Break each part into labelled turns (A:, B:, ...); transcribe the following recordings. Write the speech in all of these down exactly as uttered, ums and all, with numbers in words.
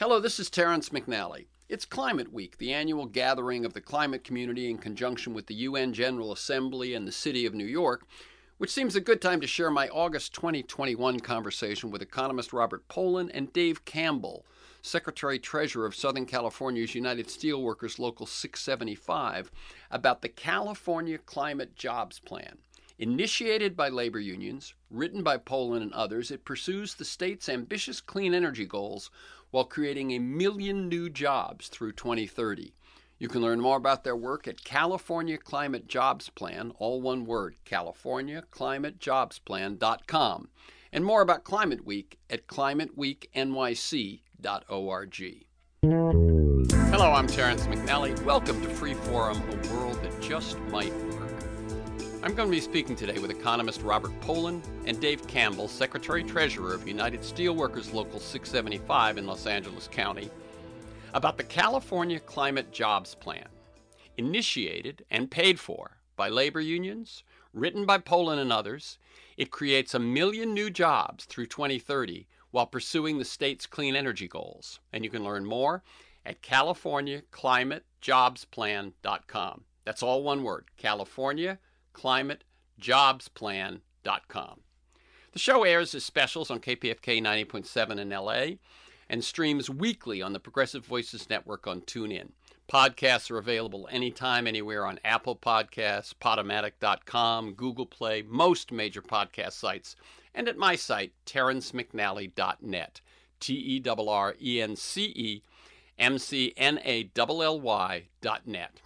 A: Hello, this is Terrence McNally. It's Climate Week, the annual gathering of the climate community in conjunction with the U N General Assembly and the City of New York, which seems a good time to share my August twenty twenty-one conversation with economist Robert Pollin and Dave Campbell, Secretary-Treasurer of Southern California's United Steelworkers Local six seventy-five, about the California Climate Jobs Plan. Initiated by labor unions, written by Pollin and others, it pursues the state's ambitious clean energy goals while creating a million new jobs through twenty thirty. You can learn more about their work at California Climate Jobs Plan, all one word, california climate jobs plan dot com, and more about Climate Week at climate week n y c dot org. Hello, I'm Terrence McNally. Welcome to Freeforum, a world that just might work. I'm going to be speaking today with economist Robert Pollin and Dave Campbell, Secretary-Treasurer of United Steelworkers Local six seventy-five in Los Angeles County, about the California Climate Jobs Plan, initiated and paid for by labor unions, written by Pollin and others. It creates a million new jobs through twenty thirty while pursuing the state's clean energy goals. And you can learn more at california climate jobs plan dot com. That's all one word, california climate jobs plan dot com. The show airs as specials on K P F K ninety point seven in L A and streams weekly on the Progressive Voices Network on TuneIn. Podcasts are available anytime, anywhere on Apple Podcasts, Podomatic dot com, Google Play, most major podcast sites, and at my site, terrence mcnally dot net, T E R R E N C E M C N A L L Y dot net.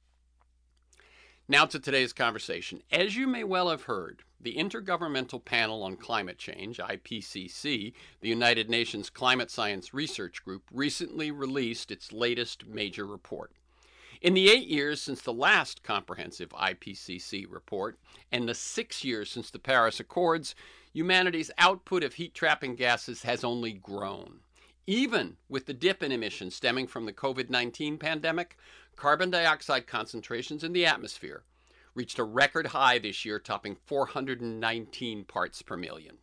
A: Now to today's conversation. As you may well have heard, the Intergovernmental Panel on Climate Change, I P C C, the United Nations Climate Science Research Group, recently released its latest major report. In the eight years since the last comprehensive I P C C report, and the six years since the Paris Accords, humanity's output of heat-trapping gases has only grown. Even with the dip in emissions stemming from the covid nineteen pandemic, carbon dioxide concentrations in the atmosphere reached a record high this year, topping four hundred nineteen parts per million.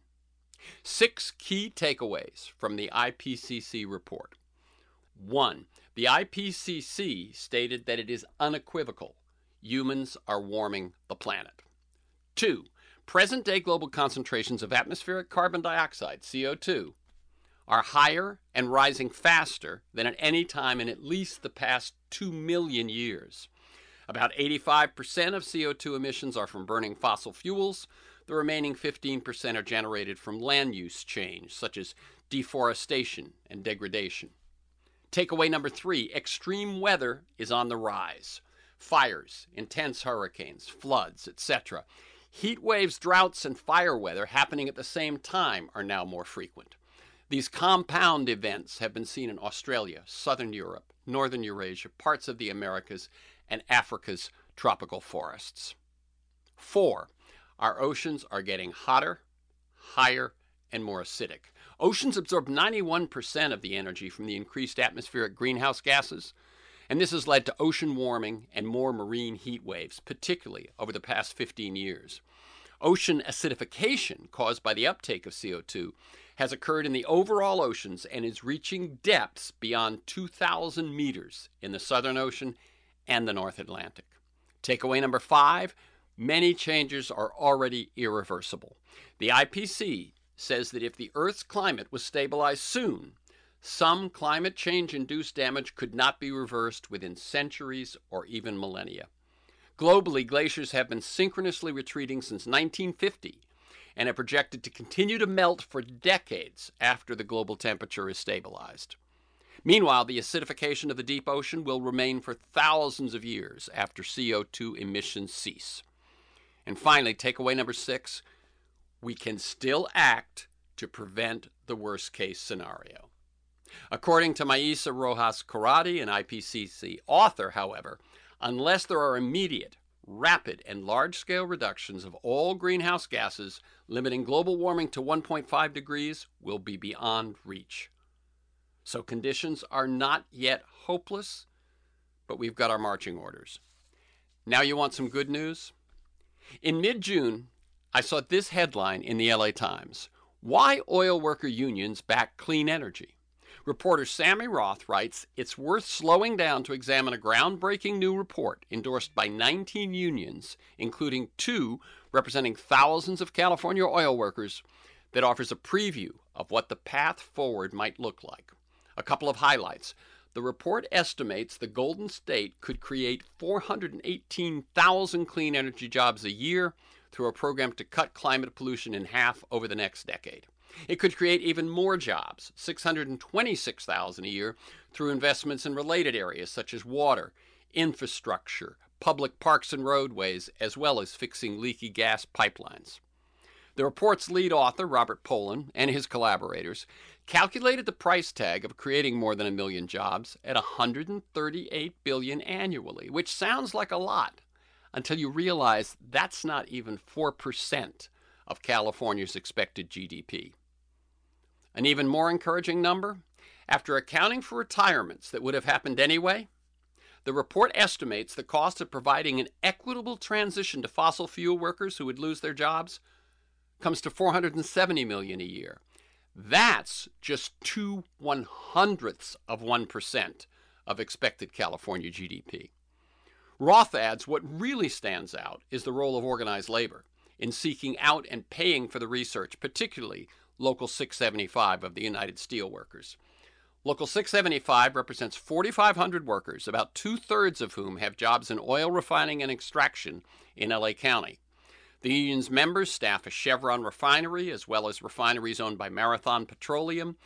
A: Six key takeaways from the I P C C report. One, the I P C C stated that it is unequivocal. Humans are warming the planet. Two, present-day global concentrations of atmospheric carbon dioxide, C O two, are higher and rising faster than at any time in at least the past two million years. About eighty-five percent of C O two emissions are from burning fossil fuels. The remaining fifteen percent are generated from land use change, such as deforestation and degradation. Takeaway number three, extreme weather is on the rise. Fires, intense hurricanes, floods, et cetera. Heat waves, droughts, and fire weather happening at the same time are now more frequent. These compound events have been seen in Australia, Southern Europe, Northern Eurasia, parts of the Americas, and Africa's tropical forests. Four, our oceans are getting hotter, higher, and more acidic. Oceans absorb ninety-one percent of the energy from the increased atmospheric greenhouse gases, and this has led to ocean warming and more marine heat waves, particularly over the past fifteen years. Ocean acidification caused by the uptake of C O two has occurred in the overall oceans and is reaching depths beyond two thousand meters in the Southern Ocean and the North Atlantic. Takeaway number five, many changes are already irreversible. The I P C C says that if the Earth's climate was stabilized soon, some climate change-induced damage could not be reversed within centuries or even millennia. Globally, glaciers have been synchronously retreating since nineteen fifty and are projected to continue to melt for decades after the global temperature is stabilized. Meanwhile, the acidification of the deep ocean will remain for thousands of years after C O two emissions cease. And finally, takeaway number six, we can still act to prevent the worst-case scenario. According to Maisa Rojas Corradi, an I P C C author, however, unless there are immediate, rapid, and large-scale reductions of all greenhouse gases, limiting global warming to one point five degrees will be beyond reach. So conditions are not yet hopeless, but we've got our marching orders. Now you want some good news? In mid-June, I saw this headline in the L A Times: Why oil worker unions back clean energy. Reporter Sammy Roth writes, it's worth slowing down to examine a groundbreaking new report endorsed by nineteen unions, including two representing thousands of California oil workers, that offers a preview of what the path forward might look like. A couple of highlights. The report estimates the Golden State could create four hundred eighteen thousand clean energy jobs a year through a program to cut climate pollution in half over the next decade. It could create even more jobs, six hundred twenty-six thousand a year, through investments in related areas such as water, infrastructure, public parks and roadways, as well as fixing leaky gas pipelines. The report's lead author, Robert Pollin, and his collaborators calculated the price tag of creating more than a million jobs at one hundred thirty-eight billion dollars annually, which sounds like a lot until you realize that's not even four percent of California's expected G D P. An even more encouraging number, after accounting for retirements that would have happened anyway, the report estimates the cost of providing an equitable transition to fossil fuel workers who would lose their jobs comes to four hundred seventy million dollars a year. That's just two one hundredths of one percent of expected California G D P. Roth adds what really stands out is the role of organized labor in seeking out and paying for the research, particularly Local six seventy-five of the United Steelworkers. Local six seventy-five represents forty-five hundred workers, about two-thirds of whom have jobs in oil refining and extraction in L A County. The union's members staff a Chevron refinery, as well as refineries owned by Marathon Petroleum,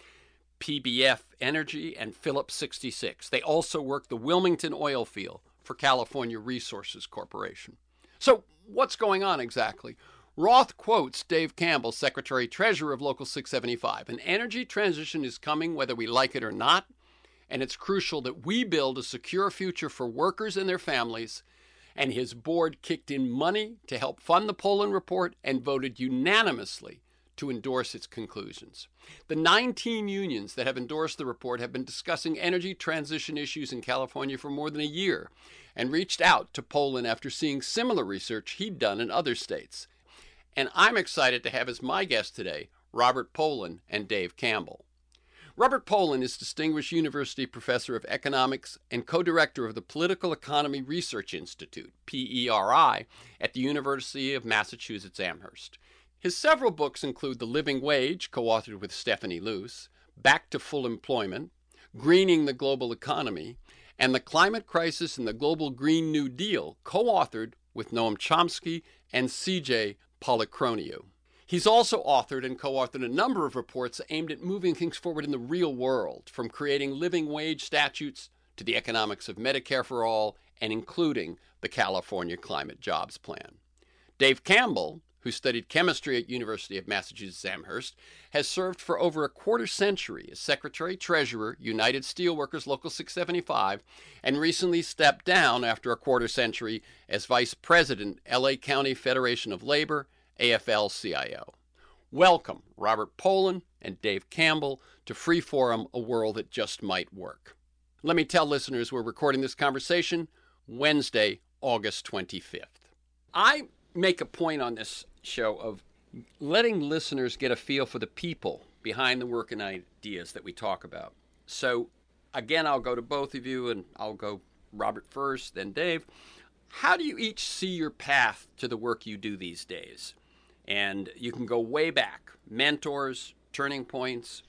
A: P B F Energy, and Phillips sixty-six. They also work the Wilmington oil field for California Resources Corporation. So what's going on exactly? Roth quotes Dave Campbell, Secretary-Treasurer of Local six seventy-five. An energy transition is coming whether we like it or not, and it's crucial that we build a secure future for workers and their families. And his board kicked in money to help fund the Pollin report and voted unanimously to endorse its conclusions. The nineteen unions that have endorsed the report have been discussing energy transition issues in California for more than a year and reached out to Pollin after seeing similar research he'd done in other states. And I'm excited to have as my guest today, Robert Pollin and Dave Campbell. Robert Pollin is Distinguished University Professor of Economics and co-director of the Political Economy Research Institute, P E R I, at the University of Massachusetts Amherst. His several books include The Living Wage, co-authored with Stephanie Luce, Back to Full Employment, Greening the Global Economy, and The Climate Crisis and the Global Green New Deal, co-authored with Noam Chomsky and C J Policronio. He's also authored and co-authored a number of reports aimed at moving things forward in the real world, from creating living wage statutes to the economics of Medicare for all, and including the California Climate Jobs Plan. Dave Campbell, who studied chemistry at University of Massachusetts Amherst, has served for over a quarter century as Secretary-Treasurer, United Steelworkers Local six seventy-five, and recently stepped down after a quarter century as Vice President, L A County Federation of Labor, A F L C I O. Welcome, Robert Pollin and Dave Campbell, to Freeforum, a world that just might work. Let me tell listeners we're recording this conversation Wednesday, August twenty-fifth. I make a point on this show of letting listeners get a feel for the people behind the work and ideas that we talk about. So, again, I'll go to both of you, and I'll go Robert first, then Dave. How do you each see your path to the work you do these days? And you can go way back, mentors, turning points,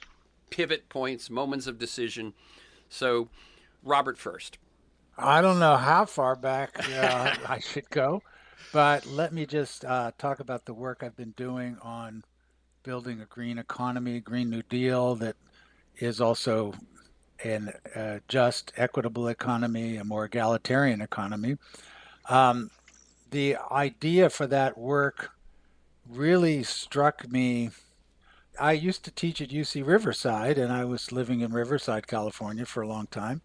A: pivot points, moments of decision. So, Robert first.
B: I don't know how far back uh, I should go, but let me just uh, talk about the work I've been doing on building a green economy, Green New Deal that is also an uh, just, equitable economy, a more egalitarian economy. Um, the idea for that work really struck me. I used to teach at U C Riverside, and I was living in Riverside, California for a long time.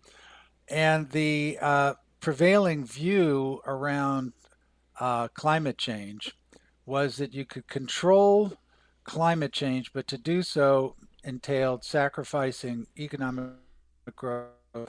B: And the uh, prevailing view around uh, climate change was that you could control climate change, but to do so entailed sacrificing economic growth,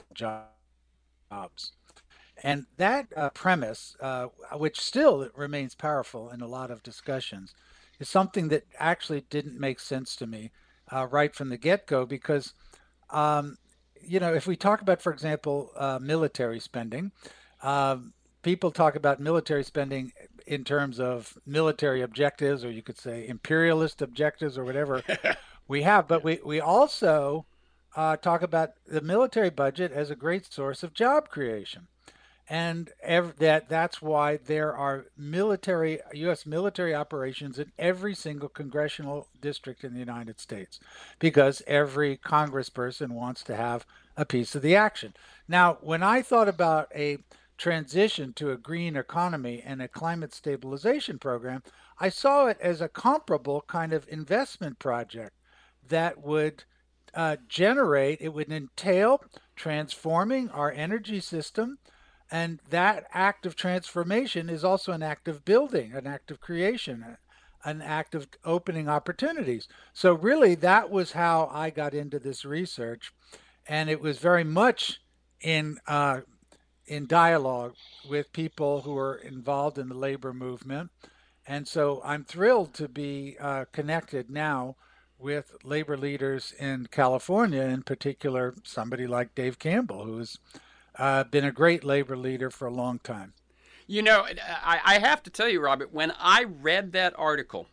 B: jobs. And that uh, premise, uh, which still remains powerful in a lot of discussions, is something that actually didn't make sense to me uh, right from the get-go, because um, you know, if we talk about, for example, uh, military spending, um, people talk about military spending in terms of military objectives, or you could say imperialist objectives, or whatever we have. But
A: Yeah.
B: we we also uh, talk about the military budget as a great source of job creation. And ev- that that's why there are military U S military operations in every single congressional district in the United States, because every congressperson wants to have a piece of the action. Now, when I thought about a transition to a green economy and a climate stabilization program, I saw it as a comparable kind of investment project that would uh, generate, it would entail transforming our energy system, and that act of transformation is also an act of building, an act of creation, an act of opening opportunities. So, really, that was how I got into this research. And it was very much in, uh, in dialogue with people who are involved in the labor movement. And so I'm thrilled to be uh, connected now with labor leaders in California, in particular, somebody like Dave Campbell, who's uh, been a great labor leader for a long time.
A: You know, I, I have to tell you, Robert, when I read that article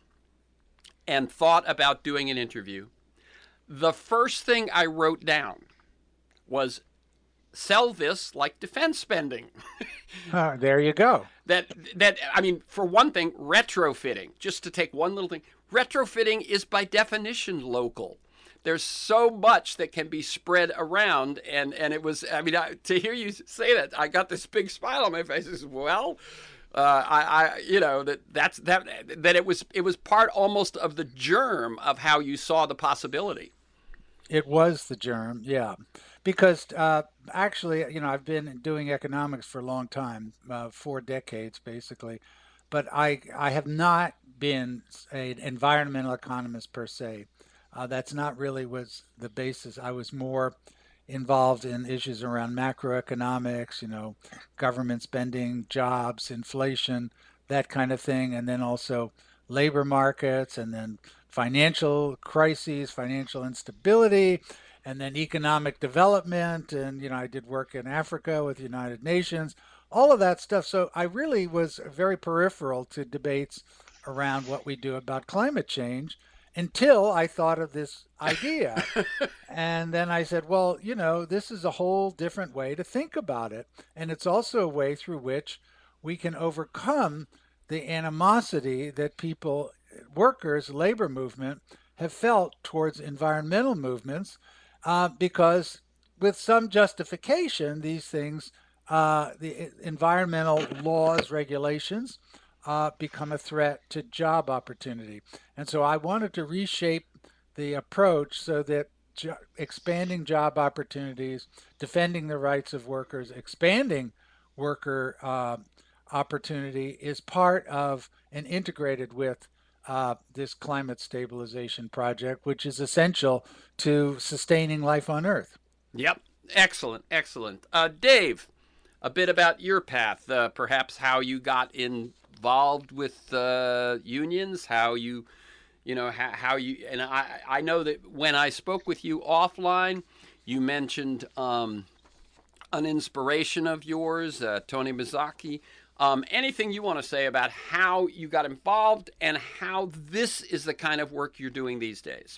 A: and thought about doing an interview, the first thing I wrote down was sell this like defense spending.
B: Uh, there you go.
A: that that I mean, for one thing, retrofitting. Just to take one little thing, retrofitting is by definition local. There's so much that can be spread around, and and it was. I mean, I, to hear you say that, I got this big smile on my face. I said, well, uh, I, I, you know, that that's that that it was it was part almost of the germ of how you saw the possibility.
B: It was the germ, yeah. Because uh, actually, you know, I've been doing economics for a long time, uh, four decades basically, but I I have not been an environmental economist per se. Uh, that's not really was the basis. I was more involved in issues around macroeconomics, you know, government spending, jobs, inflation, that kind of thing, and then also labor markets, and then financial crises, financial instability, and then economic development. And, you know, I did work in Africa with the United Nations, all of that stuff. So I really was very peripheral to debates around what we do about climate change until I thought of this idea. And then I said, well, you know, this is a whole different way to think about it. And it's also a way through which we can overcome the animosity that people, workers, labor movement, have felt towards environmental movements, uh, because with some justification, these things, uh, the environmental laws, regulations, uh, become a threat to job opportunity. And so I wanted to reshape the approach so that jo- expanding job opportunities, defending the rights of workers, expanding worker uh, opportunity is part of and integrated with uh, this climate stabilization project, which is essential to sustaining life on Earth.
A: Yep, excellent, excellent. Uh, Dave, a bit about your path, uh, perhaps how you got involved with uh, unions, how you, you know, how, how you, and I, I know that when I spoke with you offline, you mentioned um, an inspiration of yours, uh, Tony Mizaki. Um, anything you want to say about how you got involved and how this is the kind of work you're doing these days?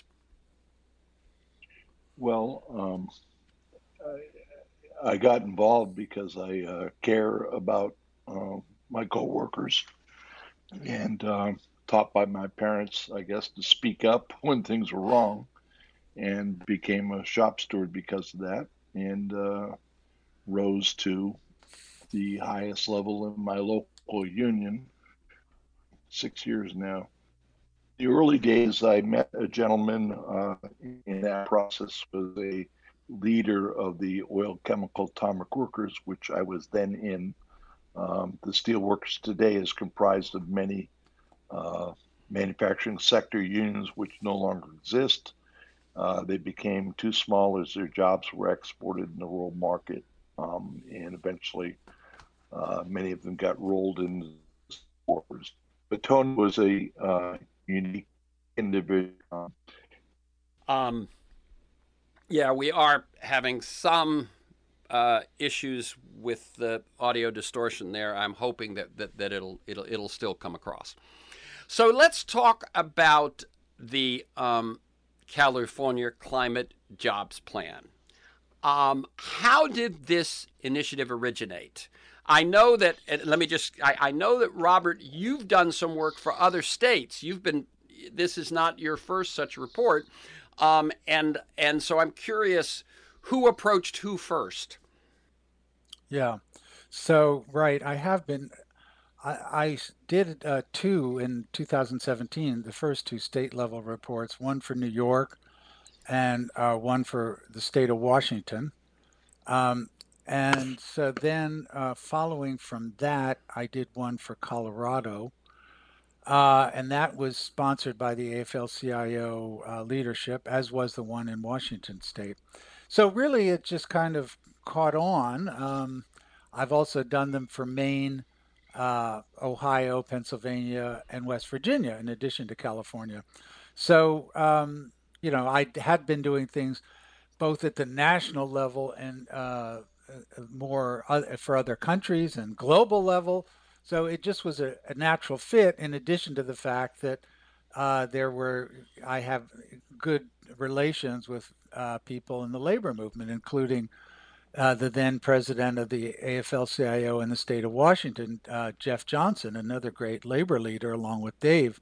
C: Well, um, I got involved because I uh, care about uh, my coworkers and uh, taught by my parents, I guess, to speak up when things were wrong, and became a shop steward because of that, and uh, rose to the highest level in my local union, six years now. The early days, I met a gentleman uh, in that process, was a leader of the oil chemical atomic workers, which I was then in. Um, the steelworkers today is comprised of many uh, manufacturing sector unions which no longer exist. Uh, they became too small as their jobs were exported in the world market, um, and eventually uh, many of them got rolled into workers. But Tony was a uh, unique individual. Um,
A: Um, Yeah, we are having some uh, issues with the audio distortion there. I'm hoping that, that, that it'll it'll it'll still come across. So let's talk about the um, California Climate Jobs Plan. Um, how did this initiative originate? I know that, let me just, I, I know that, Robert, you've done some work for other states. You've been, this is not your first such report. Um, and, and so I'm curious who approached who first?
B: Yeah. So, right, I have been, I, I did uh, two in two thousand seventeen, the first two state level reports, one for New York and uh, one for the state of Washington. Um, and so then, uh, following from that, I did one for Colorado, uh, and that was sponsored by the A F L C I O uh, leadership, as was the one in Washington State. So really, it just kind of caught on. Um, I've also done them for Maine, uh, Ohio, Pennsylvania, and West Virginia, in addition to California. So, um, you know, I had been doing things both at the national level and uh, uh, more uh, for other countries and global level. So it just was a, a natural fit. In addition to the fact that uh, there were, I have good relations with uh, people in the labor movement, including uh, the then president of the A F L C I O in the state of Washington, uh, Jeff Johnson, another great labor leader, along with Dave.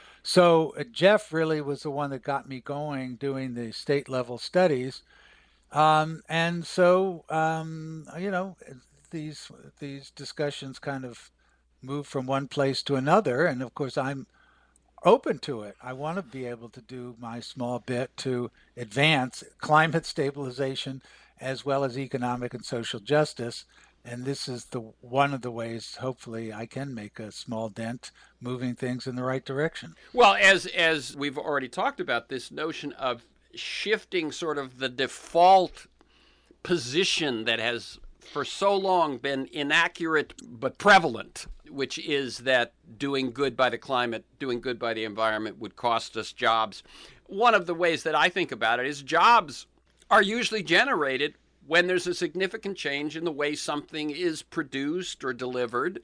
B: So uh, Jeff really was the one that got me going doing the state level studies, um, and so, um, you know, these these discussions kind of move from one place to another, and of course, I'm open to it. I want to be able to do my small bit to advance climate stabilization as well as economic and social justice. And this is the one of the ways, hopefully, I can make a small dent, moving things in the right direction.
A: Well, as as we've already talked about, this notion of shifting sort of the default position that has for so long been inaccurate but prevalent, which is that doing good by the climate, doing good by the environment would cost us jobs. One of the ways that I think about it is jobs are usually generated when there's a significant change in the way something is produced or delivered.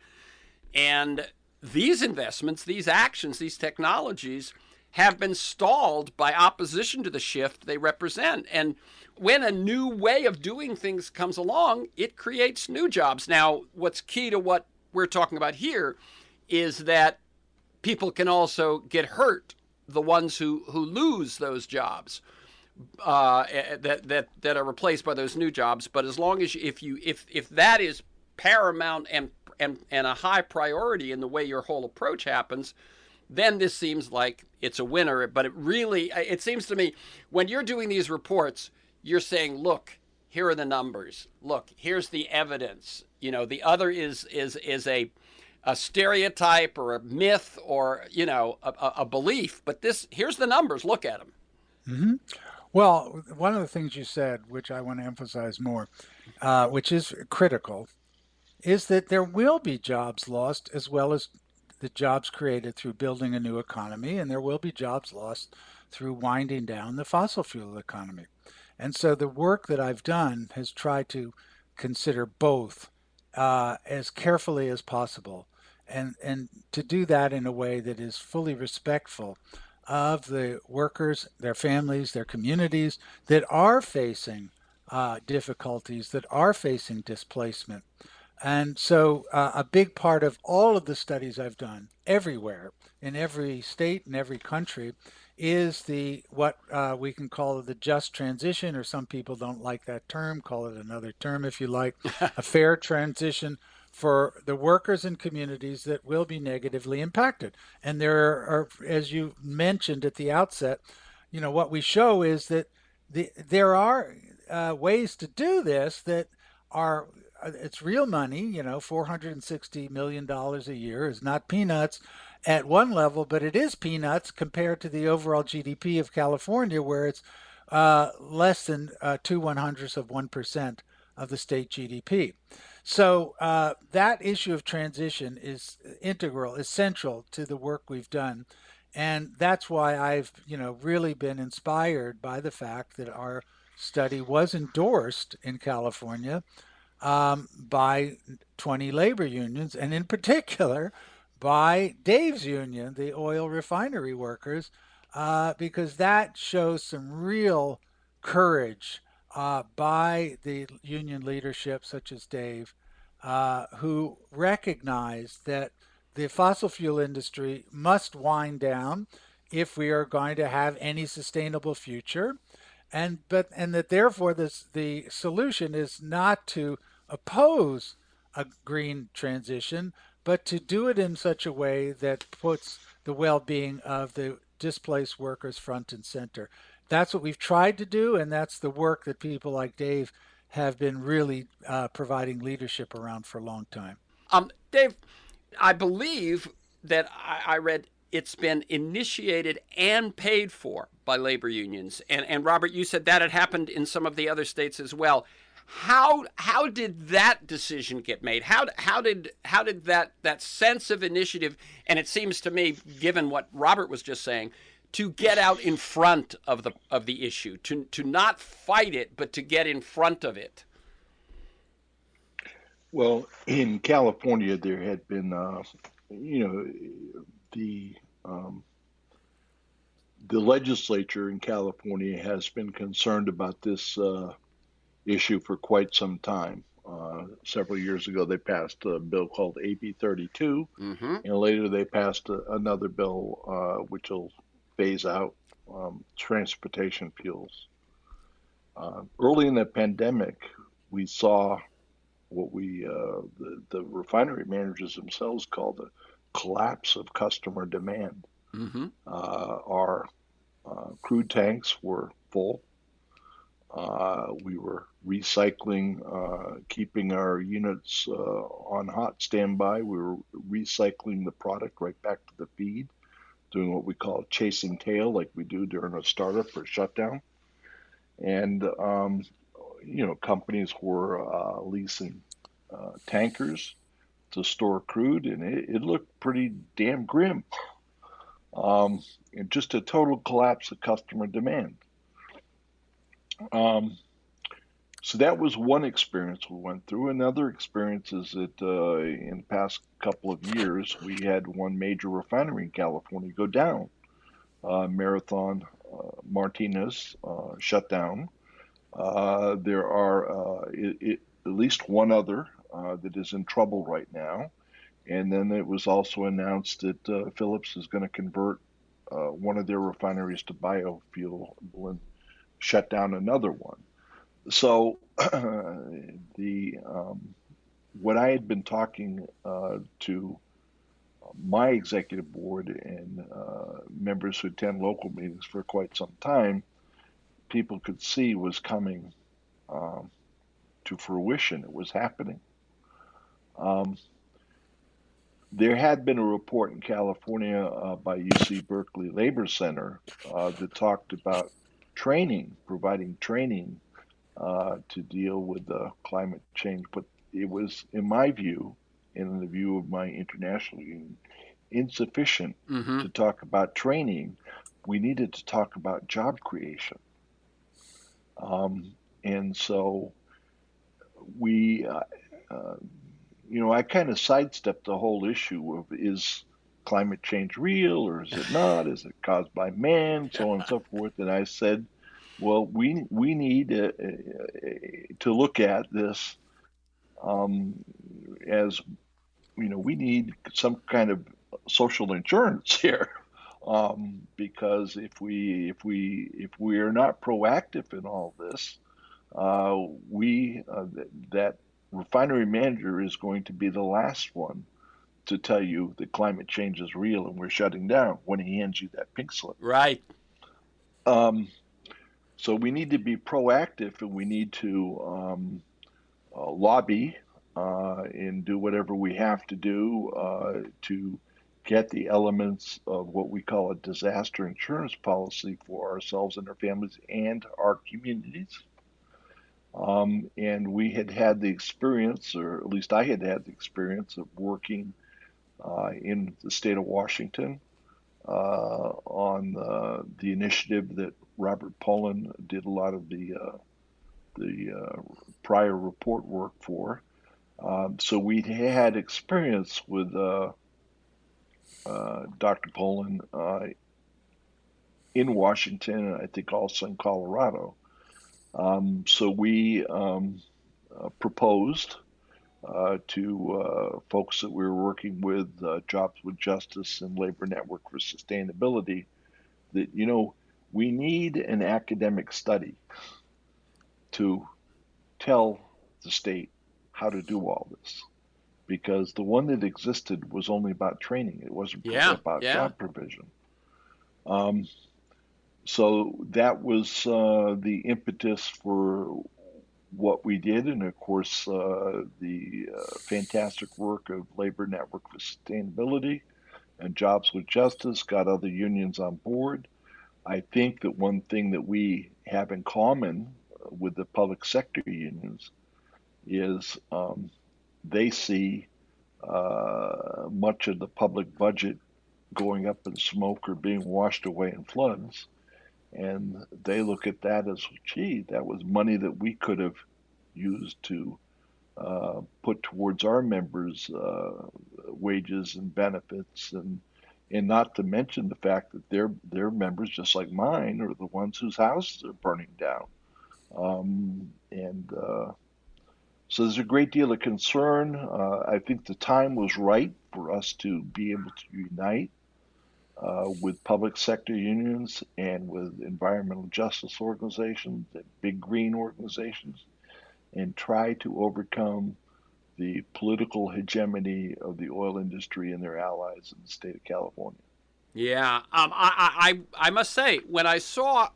A: And these investments, these actions, these technologies have been stalled by opposition to the shift they represent. And when a new way of doing things comes along, it creates new jobs. Now, what's key to what we're talking about here is that people can also get hurt, the ones who, who lose those jobs. Uh, that that that are replaced by those new jobs. But as long as you, if you if if that is paramount and and and a high priority in the way your whole approach happens, then this seems like it's a winner. But it really, it seems to me, when you're doing these reports, you're saying, look, here are the numbers. Look, here's the evidence. You know, the other is is is a a stereotype or a myth or, you know, a, a belief. But this, here's the numbers. Look at them.
B: Mm-hmm. Well, one of the things you said, which I want to emphasize more, uh, which is critical, is that there will be jobs lost as well as the jobs created through building a new economy, and there will be jobs lost through winding down the fossil fuel economy. And so the work that I've done has tried to consider both uh, as carefully as possible, and, and to do that in a way that is fully respectful of the workers, their families, their communities that are facing uh, difficulties, that are facing displacement. And so uh, a big part of all of the studies I've done everywhere, in every state, in every country, is the what uh, we can call the just transition, or some people don't like that term, call it another term if you like, a fair transition for the workers and communities that will be negatively impacted. And there are, as you mentioned at the outset, you know, what we show is that the, there are uh, ways to do this that are, it's real money. You know, four hundred sixty million dollars a year is not peanuts at one level, but it is peanuts compared to the overall G D P of California, where it's uh, less than uh, two one hundredths of one percent of the state G D P. So uh, that issue of transition is integral, essential to the work we've done. And that's why I've, you know, really been inspired by the fact that our study was endorsed in California um, by twenty labor unions, and in particular by Dave's union, the oil refinery workers, uh, because that shows some real courage uh, by the union leadership, such as Dave, uh, who recognized that the fossil fuel industry must wind down if we are going to have any sustainable future, and but and that therefore this the solution is not to oppose a green transition, but to do it in such a way that puts the well-being of the displaced workers front and center. That's what we've tried to do, and that's the work that people like Dave have been really uh, providing leadership around for a long time.
A: Um, Dave, I believe that I, I read it's been initiated and paid for by labor unions. And, and Robert, you said that had happened in some of the other states as well. How how did that decision get made? How how did how did that that sense of initiative? And it seems to me, given what Robert was just saying, to get out in front of the of the issue, to to not fight it, but to get in front of it.
C: Well, in California, there had been, uh, you know, the um, the legislature in California has been concerned about this uh, issue for quite some time. Uh, several years ago, they passed a bill called A B thirty-two,
A: Mm-hmm.
C: and later they passed a, another bill uh, which will phase out um, transportation fuels. Uh, early in the pandemic, we saw what we uh, the, the refinery managers themselves call the collapse of customer demand.
A: Mm-hmm.
C: Uh, our uh, crude tanks were full. Uh, we were recycling, uh, keeping our units uh, on hot standby. We were recycling the product right back to the feed, doing what we call chasing tail, like we do during a startup or shutdown. And, um, you know, companies were uh, leasing uh, tankers to store crude, and it, it looked pretty damn grim. Um, and just a total collapse of customer demand. Um, so that was one experience we went through. Another experience is that uh, in the past couple of years, we had one major refinery in California go down. Uh, Marathon uh, Martinez uh, shut down. Uh, there are uh, it, it, at least one other uh, that is in trouble right now. And then it was also announced that uh, Phillips is going to convert uh, one of their refineries to biofuel and shut down another one. So the um, what I had been talking uh, to my executive board and uh, members who attend local meetings for quite some time, people could see was coming um, to fruition. It was happening. Um, there had been a report in California uh, by U C Berkeley Labor Center uh, that talked about training, providing training uh, to deal with uh, climate change. But it was, in my view, and in the view of my international union, insufficient
A: Mm-hmm.
C: to talk about training. We needed to talk about job creation. Um, and so we, uh, uh, you know, I kind of sidestepped the whole issue of is climate change real or is it not? Is it caused by man? So on and so forth. And I said, well, we we need uh, uh, to look at this um, as, you know, we need some kind of social insurance here. Um, because if we if we if we are not proactive in all this, uh, we uh, th- that refinery manager is going to be the last one to tell you that climate change is real and we're shutting down when he hands you that pink slip.
A: Right.
C: Um, so we need to be proactive and we need to um, uh, lobby uh, and do whatever we have to do uh, to get the elements of what we call a disaster insurance policy for ourselves and our families and our communities. Um, and we had had the experience, or at least I had had the experience of working uh, in the state of Washington uh, on uh, the initiative that Robert Pollin did a lot of the uh, the uh, prior report worked for. Um, so we had experience with uh, uh, Doctor Poland uh, in Washington, and I think also in Colorado. Um, so we um, uh, proposed uh, to uh, folks that we were working with, uh, Jobs with Justice and Labor Network for Sustainability, that, you know, we need an academic study to tell the state how to do all this. Because the one that existed was only about training, it wasn't
A: Yeah,
C: about
A: yeah.
C: job provision. Um, so that was uh, the impetus for what we did, and of course, uh, the uh, fantastic work of Labor Network for Sustainability and Jobs with Justice got other unions on board. I think that one thing that we have in common with the public sector unions is um, they see uh, much of the public budget going up in smoke or being washed away in floods. And they look at that as, gee, that was money that we could have used to uh, put towards our members' uh, wages and benefits, and and not to mention the fact that their their members, just like mine, are the ones whose houses are burning down. Um, and uh, so there's a great deal of concern. Uh, I think the time was right for us to be able to unite uh, with public sector unions and with environmental justice organizations and big green organizations, and try to overcome the political hegemony of the oil industry and their allies in the state of California.
A: Yeah, um, I, I, I must say, when I saw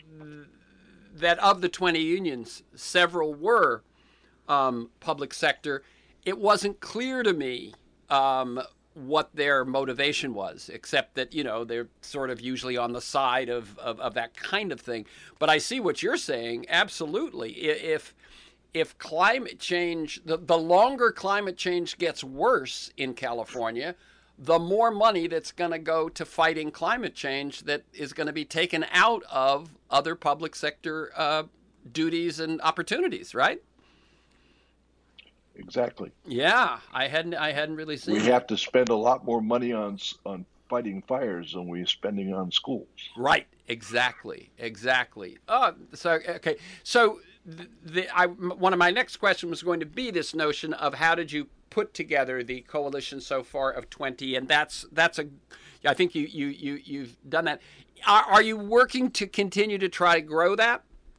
A: that of the twenty unions, several were um, public sector, it wasn't clear to me um, what their motivation was, except that, you know, they're sort of usually on the side of, of, of that kind of thing. But I see what you're saying, absolutely. If if climate change, the, the longer climate change gets worse in California, the more money that's going to go to fighting climate change that is going to be taken out of other public sector uh, duties and opportunities, right?
C: Exactly.
A: Yeah, I hadn't I hadn't really seen
C: We
A: that.
C: have to spend a lot more money on on fighting fires than we're spending on schools.
A: Right. Exactly. Exactly. Oh, so okay. So the, the I one of my next questions was going to be this notion of how did you put together the coalition so far of twenty, and that's that's a I think you you you you've done that. Are, are you working to continue to try to grow that?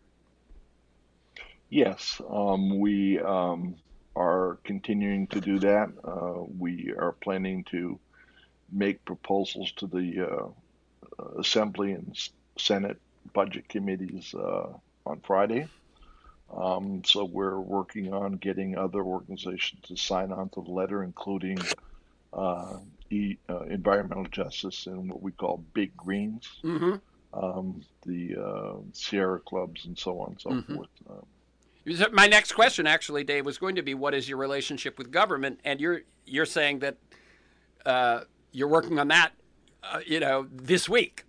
C: Yes, um, we um, are continuing to do that. Uh, we are planning to make proposals to the uh, Assembly and Senate budget committees uh, on Friday. Um, so we're working on getting other organizations to sign on to the letter, including uh, e, uh, environmental justice and what we call big greens,
A: Mm-hmm.
C: um, the uh, Sierra clubs, and so on and so
A: Mm-hmm.
C: forth. Um,
A: My next question, actually, Dave, was going to be, what is your relationship with government? And you're you're saying that uh, you're working on that, uh, you know, this week.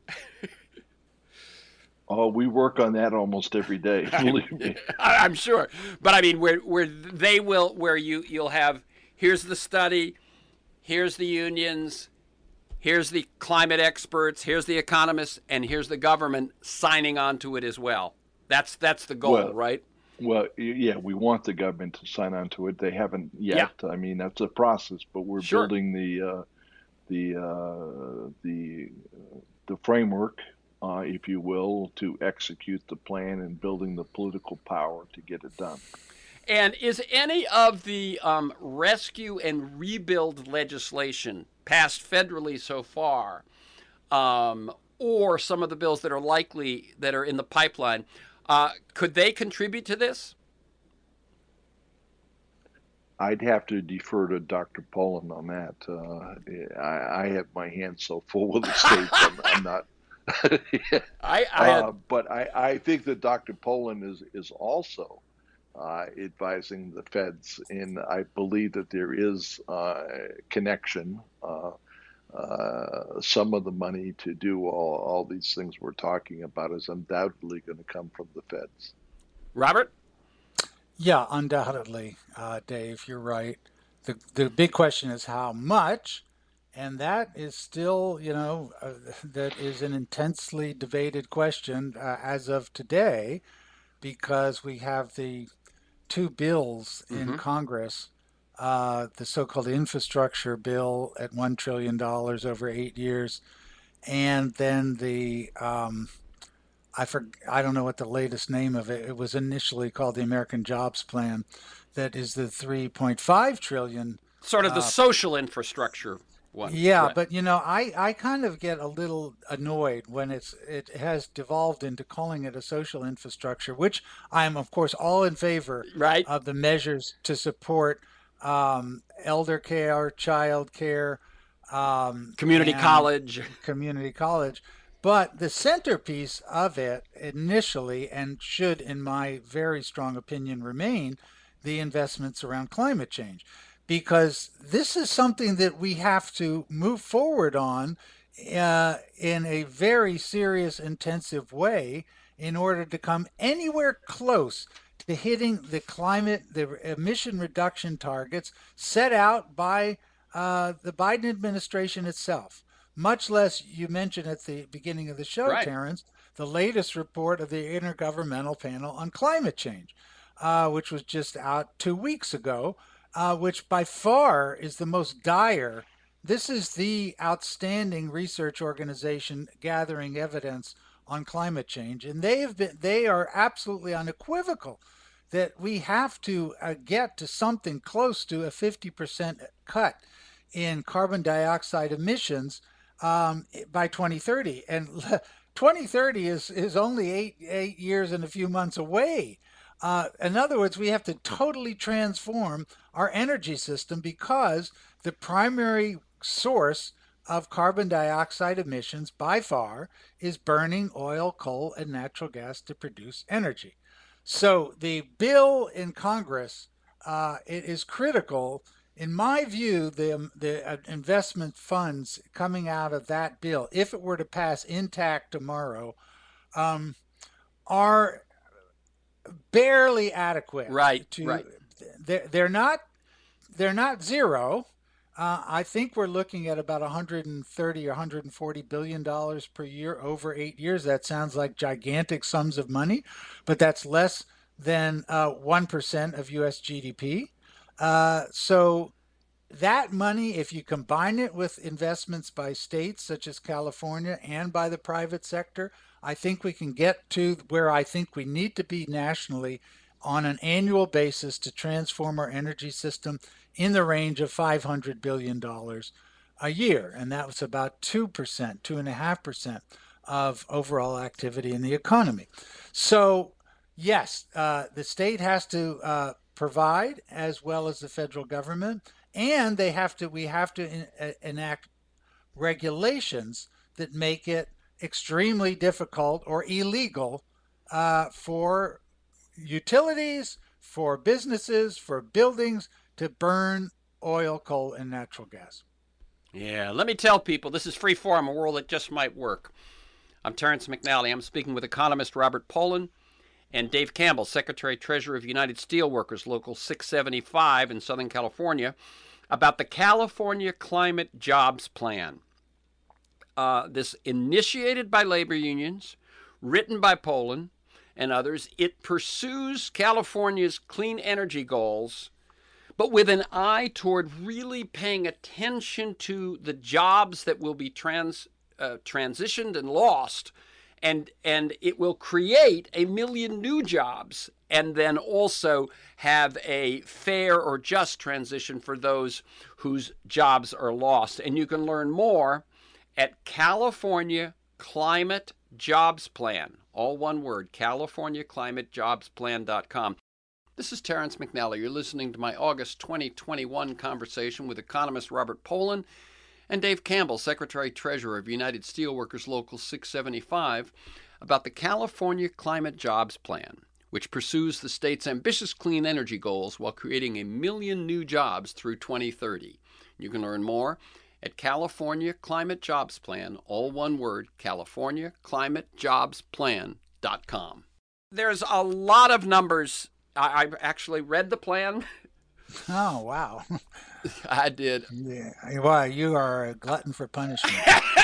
C: oh, we work on that almost every day,
A: I'm,
C: believe me.
A: I'm sure, but I mean, where where they will, where you you'll have, here's the study, here's the unions, here's the climate experts, here's the economists, and here's the government signing on to it as well. That's that's the goal,
C: Well,
A: right?
C: well, yeah, we want the government to sign on to it. They haven't
A: Yeah,
C: yet. I mean, that's a process, but we're
A: sure.
C: building the uh, the uh, the the framework, uh, if you will, to execute the plan and building the political power to get it done.
A: And is any of the um, rescue and rebuild legislation passed federally so far, um, or some of the bills that are likely that are in the pipeline, uh, could they contribute to this?
C: I'd have to defer to Doctor Poland on that. Uh, I, I have my hands so full with the states, I'm, I'm not.
A: I, I
C: uh,
A: had,
C: but I, I think that Doctor Poland is is also uh, advising the feds, and I believe that there is uh, connection. Uh, uh, some of the money to do all, all these things we're talking about is undoubtedly going to come from the feds.
A: Robert?
B: Yeah, undoubtedly, uh, Dave, you're right. The the big question is how much, and that is still, you know, uh, that is an intensely debated question uh, as of today, because we have the two bills in
A: Mm-hmm.
B: Congress, uh, the so-called infrastructure bill at one trillion dollars over eight years, and then the um, I for, I don't know what the latest name of it. It was initially called the American Jobs Plan, that is the three point five trillion.
A: Sort of the
B: Uh,
A: social infrastructure one.
B: yeah,
A: Right.
B: but you know, I, I kind of get a little annoyed when it's it has devolved into calling it a social infrastructure, which I'm of course all in favor
A: Right.
B: of the measures to support um, elder care, child care, um,
A: Community
B: and
A: college.
B: community college. But the centerpiece of it initially, and should, in my very strong opinion, remain the investments around climate change, because this is something that we have to move forward on uh, in a very serious, intensive way in order to come anywhere close to hitting the climate, the emission reduction targets set out by uh, the Biden administration itself. Much less, you mentioned at the beginning of the show,
A: Right.
B: Terrence, the latest report of the Intergovernmental Panel on Climate Change, uh, which was just out two weeks ago, uh, which by far is the most dire. This is the outstanding research organization gathering evidence on climate change, and they have been they are absolutely unequivocal that we have to uh, get to something close to a fifty percent cut in carbon dioxide emissions um, by twenty thirty. And twenty thirty is, is only eight, eight years and a few months away. Uh, in other words, we have to totally transform our energy system, because the primary source of carbon dioxide emissions by far is burning oil, coal, and natural gas to produce energy. So the bill in Congress, uh, it is critical. In my view, the the uh, investment funds coming out of that bill, if it were to pass intact tomorrow, um, are barely adequate
A: Right.
B: to.
A: Right.
B: They're, they're not they're not zero. Uh, I think we're looking at about one hundred thirty or one hundred forty billion dollars per year over eight years. That sounds like gigantic sums of money, but that's less than uh, one percent of U S G D P. Uh, so that money, if you combine it with investments by states such as California and by the private sector, I think we can get to where I think we need to be nationally on an annual basis to transform our energy system in the range of five hundred billion dollars a year. And that was about two percent, two point five percent of overall activity in the economy. So, yes, uh, the state has to uh, provide, as well as the federal government, and they have to we have to in, uh, enact regulations that make it extremely difficult or illegal uh, for utilities, for businesses, for buildings to burn oil, coal, and natural gas.
A: Yeah. Let me tell people this is Freeform, a world that just might work. I'm Terrence McNally. I'm speaking with economist Robert Pollin and Dave Campbell, Secretary Treasurer of United Steelworkers, Local six seventy-five in Southern California, about the California Climate Jobs Plan. Uh, this initiated by labor unions, written by Pollin and others, it pursues California's clean energy goals, but with an eye toward really paying attention to the jobs that will be trans, uh, transitioned and lost, and and it will create a million new jobs, and then also have a fair or just transition for those whose jobs are lost. And you can learn more at California Climate Jobs Plan, all one word, california climate jobs plan dot com. This is Terrence McNally. You're listening to my August twenty twenty-one conversation with economist Robert Pollin and Dave Campbell, Secretary Treasurer of United Steelworkers Local six seventy-five, about the California Climate Jobs Plan, which pursues the state's ambitious clean energy goals while creating a million new jobs through twenty thirty. You can learn more at California Climate Jobs Plan, all one word, california climate jobs plan dot com. There's a lot of numbers I, I actually read the plan.
B: Oh, wow.
A: I did.
B: Yeah. Why, you are a glutton for punishment.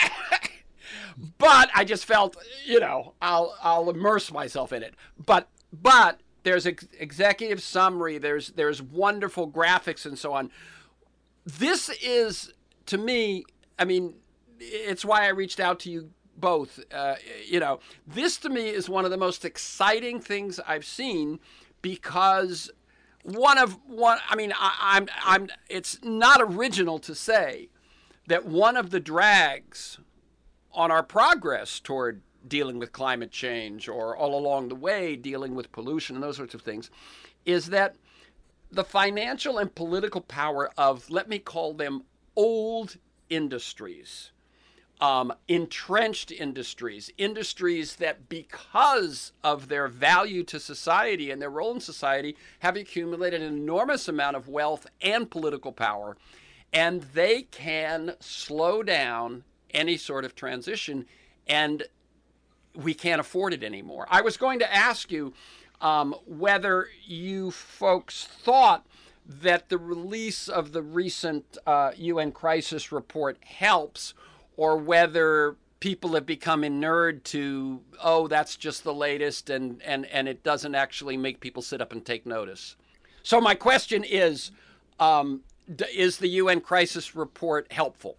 A: But I just felt, you know, I'll I'll immerse myself in it. But but there's ex- executive summary. There's there's wonderful graphics and so on. This is, to me, I mean, it's why I reached out to you both. Uh, you know, this to me is one of the most exciting things I've seen, because one of one. I mean, I, I'm I'm. It's not original to say that one of the drags on our progress toward dealing with climate change, or all along the way dealing with pollution and those sorts of things, is that the financial and political power of, let me call them, old industries, um, entrenched industries, industries that, because of their value to society and their role in society, have accumulated an enormous amount of wealth and political power, and they can slow down any sort of transition, and we can't afford it anymore. I was going to ask you um, whether you folks thought that the release of the recent uh, U N crisis report helps, or whether people have become inured to, oh, that's just the latest, and, and, and it doesn't actually make people sit up and take notice. So my question is, um, is the U N crisis report helpful?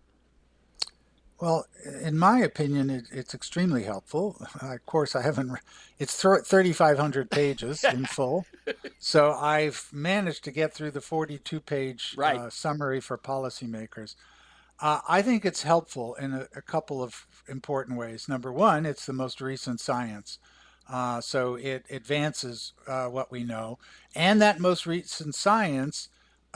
B: Well, in my opinion, it, it's extremely helpful. Uh, of course, I haven't, it's thirty-five hundred pages in full. So I've managed to get through the forty-two page
A: Right.
B: uh, summary for policymakers. Uh, I think it's helpful in a, a couple of important ways. Number one, it's the most recent science. Uh, so it advances uh, what we know. And that most recent science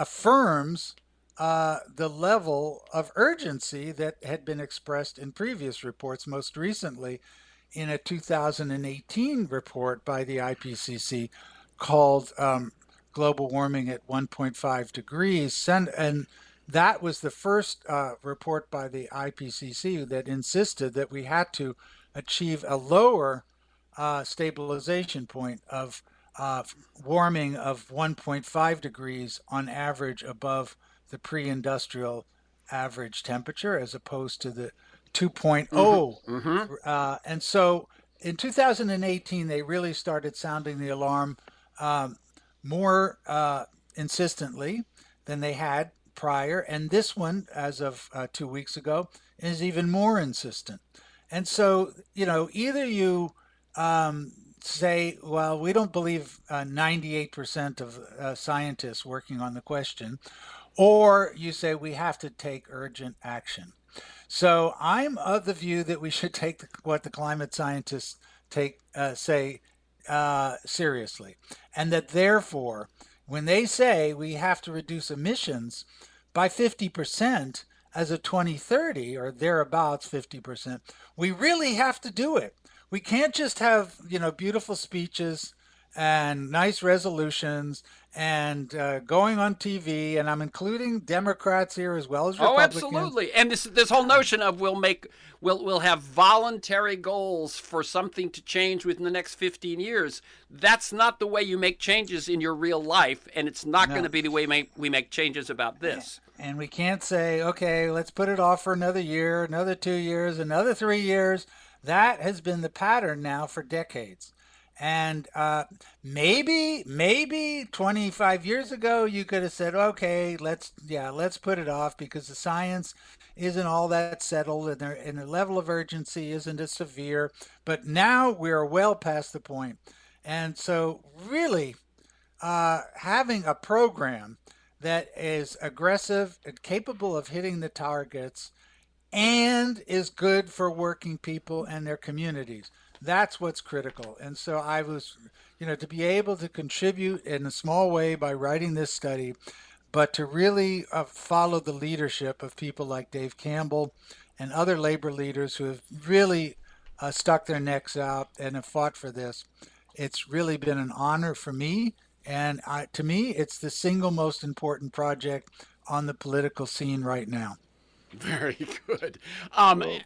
B: affirms uh, the level of urgency that had been expressed in previous reports, most recently in a two thousand eighteen report by the I P C C called um, Global Warming at one point five degrees. And, and that was the first uh, report by the I P C C that insisted that we had to achieve a lower uh, stabilization point of uh, warming of one point five degrees on average above the pre-industrial average temperature, as opposed to the
A: Mm-hmm.
B: two point oh.
A: Mm-hmm.
B: Uh, and so in two thousand eighteen, they really started sounding the alarm um, more uh, insistently than they had prior. And this one, as of uh, two weeks ago, is even more insistent. And so, you know, either you um, say, well, we don't believe uh, ninety-eight percent of uh, scientists working on the question, or you say we have to take urgent action. So I'm of the view that we should take the, what the climate scientists take uh, say uh, seriously, and that therefore, when they say we have to reduce emissions by fifty percent as of twenty thirty or thereabouts fifty percent, we really have to do it. We can't just have, you know, beautiful speeches and nice resolutions and uh, going on T V, and I'm including Democrats here as well as
A: Oh,
B: Republicans.
A: absolutely. And this this whole notion of we'll make we'll we'll have voluntary goals for something to change within the next fifteen years. That's not the way you make changes in your real life, and it's not going
B: No.
A: to be the way make, we make changes about this.
B: And we can't say, okay, let's put it off for another year, another two years, another three years. That has been the pattern now for decades. And uh, maybe, maybe twenty-five years ago, you could have said, okay, let's, yeah, let's put it off because the science isn't all that settled and, there, and the level of urgency isn't as severe. But now we're well past the point. And so, really, uh, having a program that is aggressive and capable of hitting the targets and is good for working people and their communities. That's what's critical. And so I was, you know, to be able to contribute in a small way by writing this study, but to really uh, follow the leadership of people like Dave Campbell and other labor leaders who have really uh, stuck their necks out and have fought for this. It's really been an honor for me. And I, to me, it's the single most important project on the political scene right now.
A: Very good. Um,
C: Well,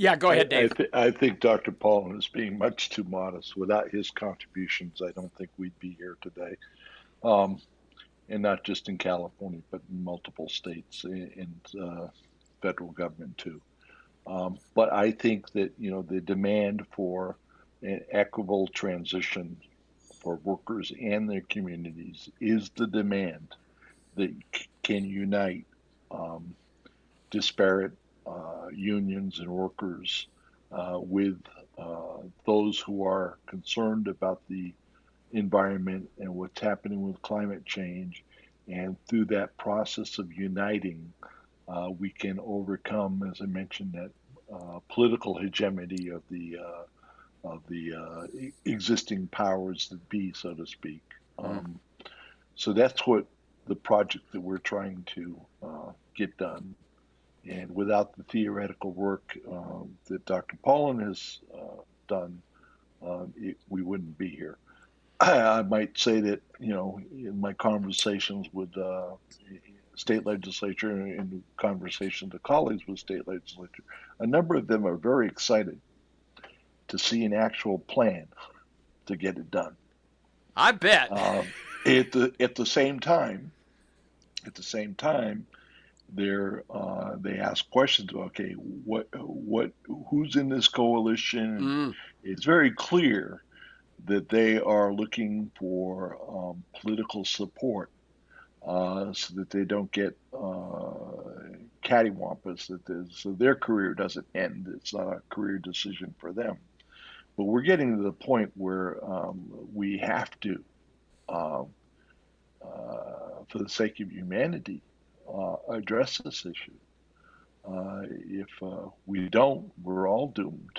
A: Yeah, go
C: I
A: ahead,
C: I,
A: Dave.
C: th- I think Doctor Paulin is being much too modest. Without his contributions, I don't think we'd be here today. Um, and not just in California, but in multiple states and uh, federal government too. Um, but I think that you know the demand for an equitable transition for workers and their communities is the demand that c- can unite um, disparate uh, unions and workers uh, with uh, those who are concerned about the environment and what's happening with climate change. And through that process of uniting, uh, we can overcome, as I mentioned, that uh, political hegemony of the uh, of the uh, e- existing powers that be, so to speak.
A: Mm.
C: Um, so that's what the project that we're trying to uh, get done. And without the theoretical work um, that Doctor Pollan has uh, done, uh, it, we wouldn't be here. I might say that, you know, in my conversations with uh, state legislature and conversations to colleagues with state legislature, a number of them are very excited to see an actual plan to get it done.
A: I bet.
C: Um, at the at the same time, at the same time, they're uh, they ask questions. Okay, what what who's in this coalition? And
A: Mm.
C: it's very clear that they are looking for um, political support uh, so that they don't get uh, cattywampus. That they, so their career doesn't end. It's not a career decision for them. But we're getting to the point where um, we have to, uh, uh, for the sake of humanity, uh, address this issue. Uh, if uh, we don't, we're all doomed.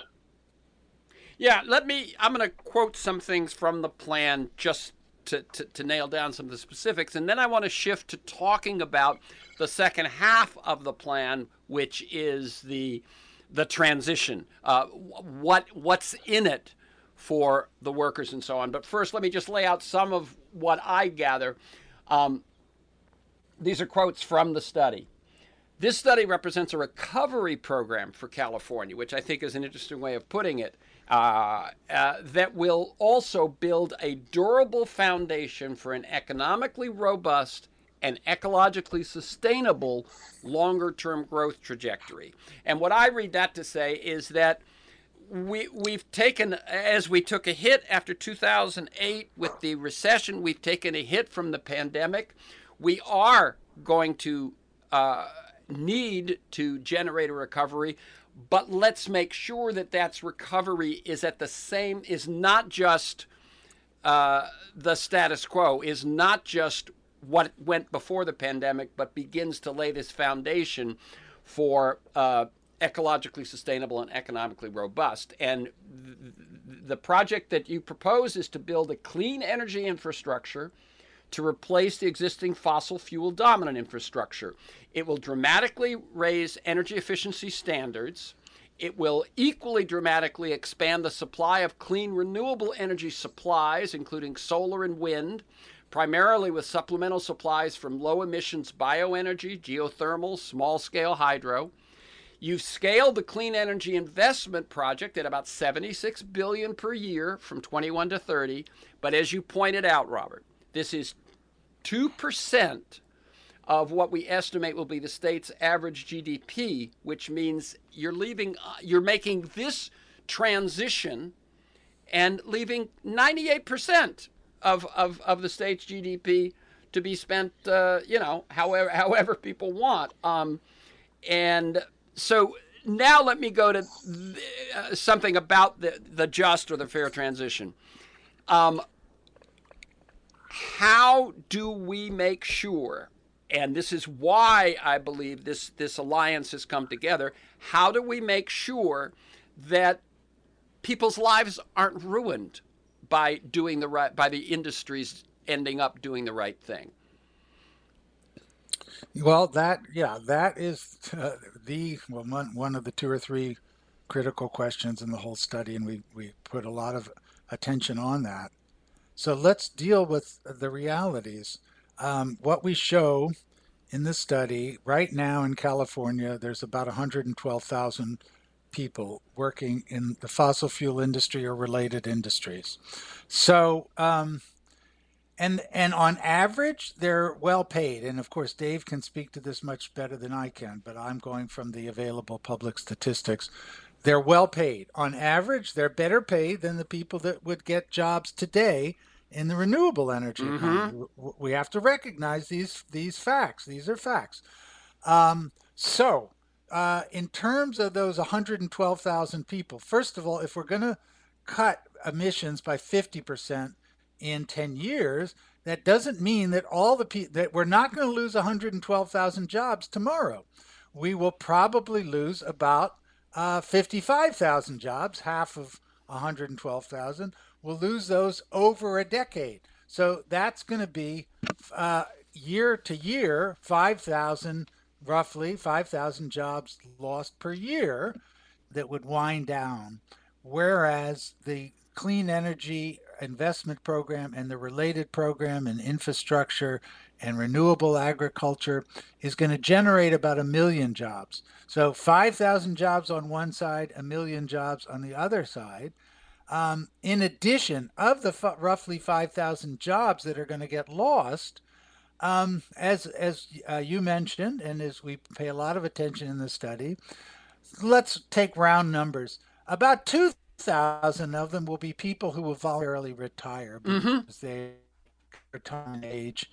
A: Yeah, let me. I'm going to quote some things from the plan just to, to, to nail down some of the specifics. And then I want to shift to talking about the second half of the plan, which is the the transition. Uh, what what's in it for the workers and so on. But first, let me just lay out some of what I gather. Um, these are quotes from the study. This study represents a recovery program for California, which I think is an interesting way of putting it, uh, uh, that will also build a durable foundation for an economically robust and ecologically sustainable longer term growth trajectory. And what I read that to say is that we we've taken, as we took a hit after two thousand eight with the recession, we've taken a hit from the pandemic. We are going to uh, need to generate a recovery, but let's make sure that that's recovery is at the same, is not just uh, the status quo, is not just what went before the pandemic, but begins to lay this foundation for uh, ecologically sustainable and economically robust. And th- the project that you propose is to build a clean energy infrastructure to replace the existing fossil fuel dominant infrastructure. It will dramatically raise energy efficiency standards. It will equally dramatically expand the supply of clean renewable energy supplies, including solar and wind, primarily with supplemental supplies from low emissions bioenergy, geothermal, small scale hydro. You've scaled the clean energy investment project at about seventy-six billion dollars per year from twenty-one to thirty. But as you pointed out, Robert, this is two percent of what we estimate will be the state's average G D P, which means you're leaving, uh, you're making this transition and leaving ninety-eight percent of, of, of the state's G D P to be spent, uh, you know, however, however people want. Um, and so now let me go to th- uh, something about the, the just or the fair transition. Um, how do we make sure, and this is why I believe this, this alliance has come together, how do we make sure that people's lives aren't ruined by doing the right, by the industries ending up doing the right thing?
B: Well, that, yeah, that is uh, the, well, one, one of the two or three critical questions in the whole study, and we, we put a lot of attention on that. So let's deal with the realities. Um, what we show in the study right now in California, there's about one hundred twelve thousand people working in the fossil fuel industry or related industries. So, um, and and on average, they're well paid. And of course, Dave can speak to this much better than I can, but I'm going from the available public statistics. They're well paid. On average, they're better paid than the people that would get jobs today in the renewable energy
A: Mm-hmm.
B: economy. We have to recognize these these facts. These are facts. Um, so, uh, in terms of those one hundred twelve thousand people, first of all, if we're going to cut emissions by fifty percent in ten years, that doesn't mean that all the people that we're not going to lose one hundred twelve thousand jobs tomorrow. We will probably lose about uh, fifty-five thousand jobs, half of one hundred twelve thousand. We'll lose those over a decade. So that's going to be uh, year to year, five thousand, roughly five thousand jobs lost per year that would wind down. Whereas the clean energy investment program and the related program in infrastructure and renewable agriculture is going to generate about a million jobs. So five thousand jobs on one side, a million jobs on the other side. Um, in addition, of the f- roughly five thousand jobs that are going to get lost, um, as as uh, you mentioned, and as we pay a lot of attention in the study, let's take round numbers. About two thousand of them will be people who will voluntarily retire because
A: Mm-hmm.
B: they retirement age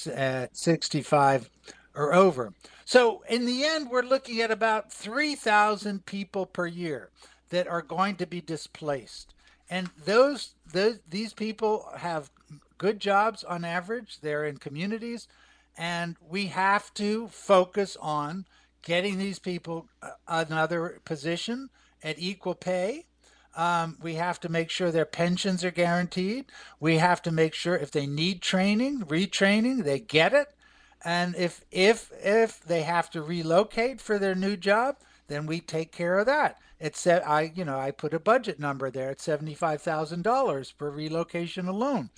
B: at sixty-five or over. So in the end, we're looking at about three thousand people per year that are going to be displaced. And those, those these people have good jobs on average. They're in communities, and we have to focus on getting these people another position at equal pay. Um, we have to make sure their pensions are guaranteed. We have to make sure if they need training, retraining, they get it. And if if if they have to relocate for their new job, then we take care of that. It's I you know I put a budget number there at seventy-five thousand dollars per relocation alone.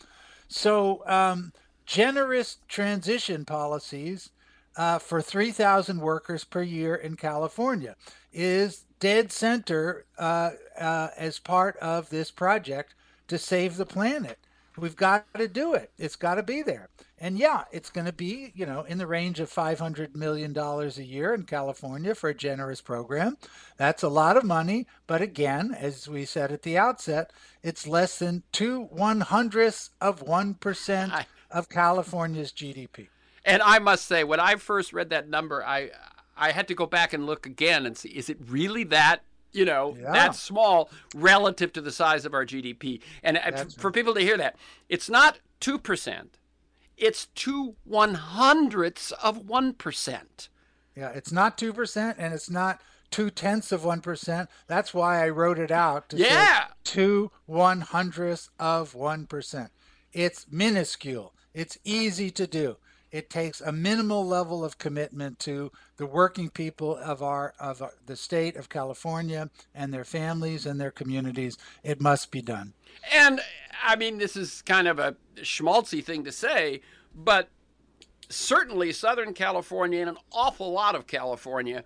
B: So um, generous transition policies uh, for three thousand workers per year in California is dead center uh, uh, as part of this project to save the planet. We've got to do it. It's got to be there. And yeah, it's going to be, you know, in the range of five hundred million dollars a year in California for a generous program. That's a lot of money. But again, as we said at the outset, it's less than two one hundredths of one percent
A: I,
B: of California's G D P.
A: and I must say, when I first read that number, I I had to go back and look again and see, is it really that, you know,
B: Yeah.
A: that small relative to the size of our G D P? And
B: That's
A: for
B: right.
A: people to hear that, it's not two percent. It's two one hundredths of one percent.
B: Yeah, it's not two percent and it's not two tenths of one percent. That's why I wrote it out to
A: Yeah.
B: say two one hundredths of one percent. It's minuscule. It's easy to do. It takes a minimal level of commitment to the working people of our of our, the state of California and their families and their communities. It must be done.
A: And I mean, this is kind of a schmaltzy thing to say, but certainly Southern California and an awful lot of California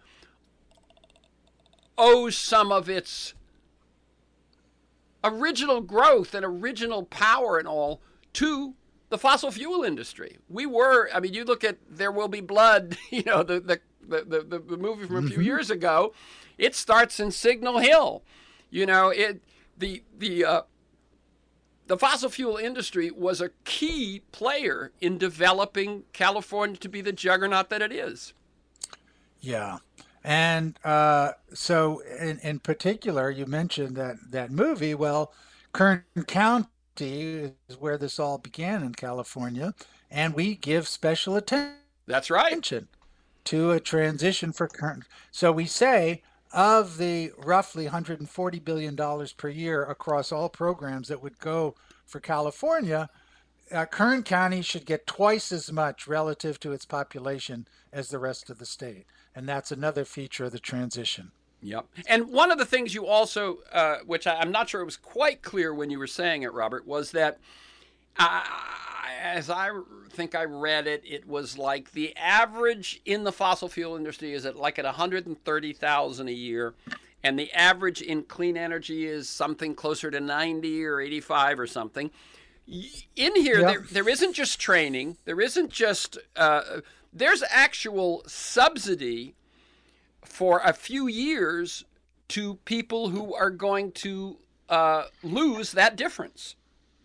A: owes some of its original growth and original power and all to the fossil fuel industry. We were, I mean, you look at There Will Be Blood, you know, the the, the, the, the movie from a few
B: Mhm.
A: years ago. It starts in Signal Hill. You know, it the the uh, the fossil fuel industry was a key player in developing California to be the juggernaut that it is.
B: Yeah. And uh, so, in, in particular, you mentioned that, that movie. Well, Kern County is where this all began in California, and we give special
A: That's right.
B: attention to a transition for Kern. So we say of the roughly one hundred forty billion dollars per year across all programs that would go for California, uh, Kern County should get twice as much relative to its population as the rest of the state. And that's another feature of the transition.
A: Yep. And one of the things you also, uh, which I, I'm not sure it was quite clear when you were saying it, Robert, was that uh, as I think I read it, it was like the average in the fossil fuel industry is at like at one hundred thirty thousand a year, and the average in clean energy is something closer to ninety or eighty-five or something. In here,
B: Yep.
A: there there isn't just training. There isn't just uh, there's actual subsidy for a few years to people who are going to uh, lose that difference.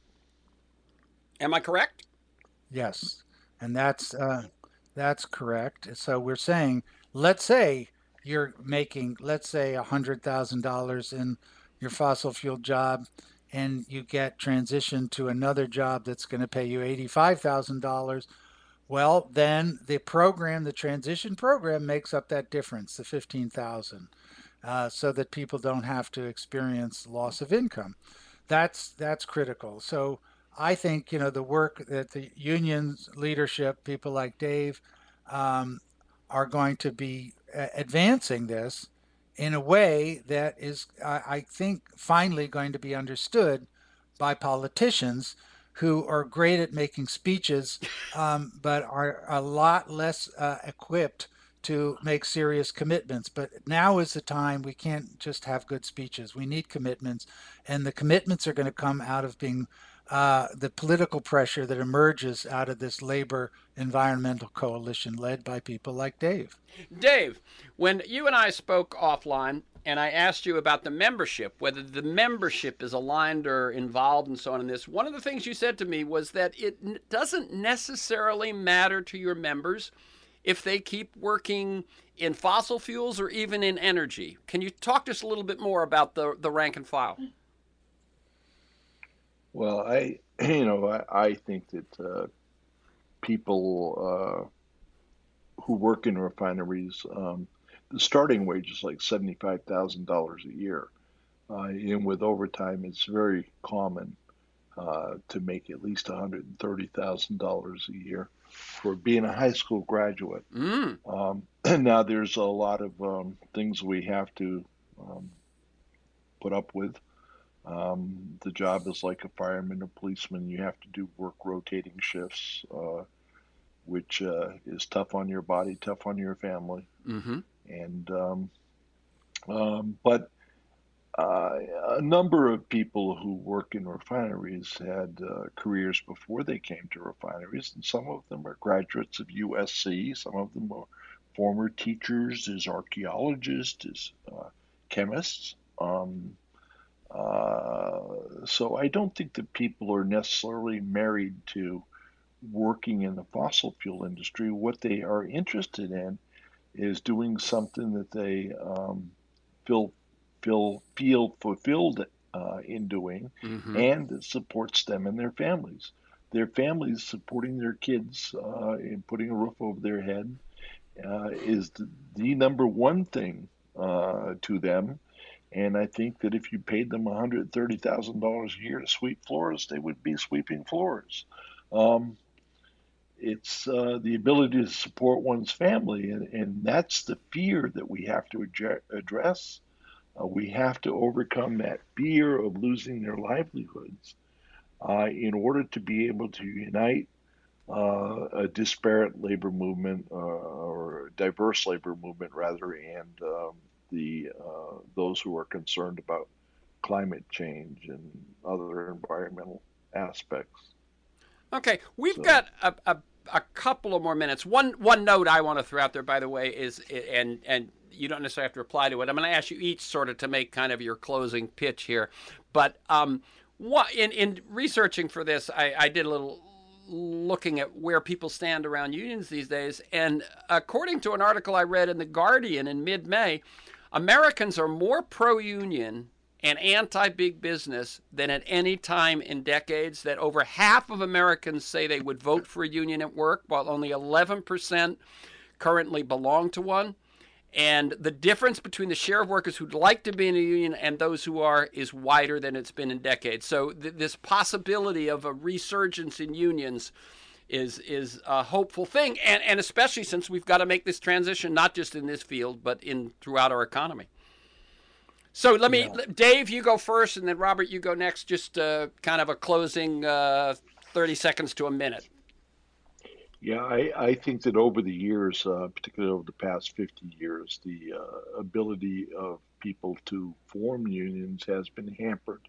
A: Am I correct?
B: Yes, and that's uh, that's correct. So we're saying, let's say you're making, let's say, a hundred thousand dollars in your fossil fuel job, and you get transitioned to another job that's going to pay you eighty-five thousand dollars. Well, then the program, the transition program, makes up that difference, the fifteen thousand, uh, so that people don't have to experience loss of income. That's that's critical. So I think, you know, the work that the union's leadership, people like Dave, um, are going to be uh, advancing this in a way that is, I, I think, finally going to be understood by politicians who are great at making speeches, um, but are a lot less uh, equipped to make serious commitments. But now is the time. We can't just have good speeches. We need commitments, and the commitments are going to come out of being uh, the political pressure that emerges out of this labor environmental coalition led by people like Dave.
A: Dave, when you and I spoke offline, and I asked you about the membership, whether the membership is aligned or involved and so on in this, one of the things you said to me was that it doesn't necessarily matter to your members if they keep working in fossil fuels or even in energy. Can you talk to us a little bit more about the, the rank and file?
C: Well, I, you know, I, I think that uh, people uh, who work in refineries, um, the starting wage is like seventy-five thousand dollars a year. Uh, and with overtime, it's very common uh, to make at least one hundred thirty thousand dollars a year for being a high school graduate.
A: Mm.
C: Um, and now there's a lot of um, things we have to um, put up with. Um, the job is like a fireman or policeman. You have to do work rotating shifts, uh, which uh, is tough on your body, tough on your family.
A: Mm-hmm.
C: And um, um, but uh, a number of people who work in refineries had uh, careers before they came to refineries, and some of them are graduates of U S C. Some of them are former teachers, as archaeologists, as uh, chemists. Um, Uh, so I don't think that people are necessarily married to working in the fossil fuel industry. What they are interested in is doing something that they um, feel feel feel fulfilled uh, in doing,
A: Mm-hmm.
C: and that supports them and their families. Their families supporting their kids uh, and putting a roof over their head uh, is the, the number one thing uh, to them. And I think that if you paid them one hundred thirty thousand dollars a year to sweep floors, they would be sweeping floors. Um, it's uh, the ability to support one's family, and, and that's the fear that we have to address. Uh, we have to overcome that fear of losing their livelihoods uh, in order to be able to unite uh, a disparate labor movement uh, or a diverse labor movement, rather, and um, the uh, those who are concerned about climate change and other environmental aspects.
A: Okay, we've
C: So,
A: got a, a, a couple of more minutes. One one note I want to throw out there, by the way, is and and you don't necessarily have to reply to it. I'm going to ask you each sort of to make kind of your closing pitch here. But um, what in in researching for this, I, I did a little looking at where people stand around unions these days, and according to an article I read in the Guardian in mid-May, Americans are more pro-union and anti-big business than at any time in decades, that over half of Americans say they would vote for a union at work, while only eleven percent currently belong to one. And the difference between the share of workers who'd like to be in a union and those who are is wider than it's been in decades. So th- this possibility of a resurgence in unions is is a hopeful thing, and, and especially since we've got to make this transition not just in this field, but in throughout our economy. So let me,
B: Yeah.
A: Dave, you go first, and then Robert, you go next. Just uh, kind of a closing uh, thirty seconds to a minute.
C: Yeah, I, I think that over the years, uh, particularly over the past fifty years, the uh, ability of people to form unions has been hampered.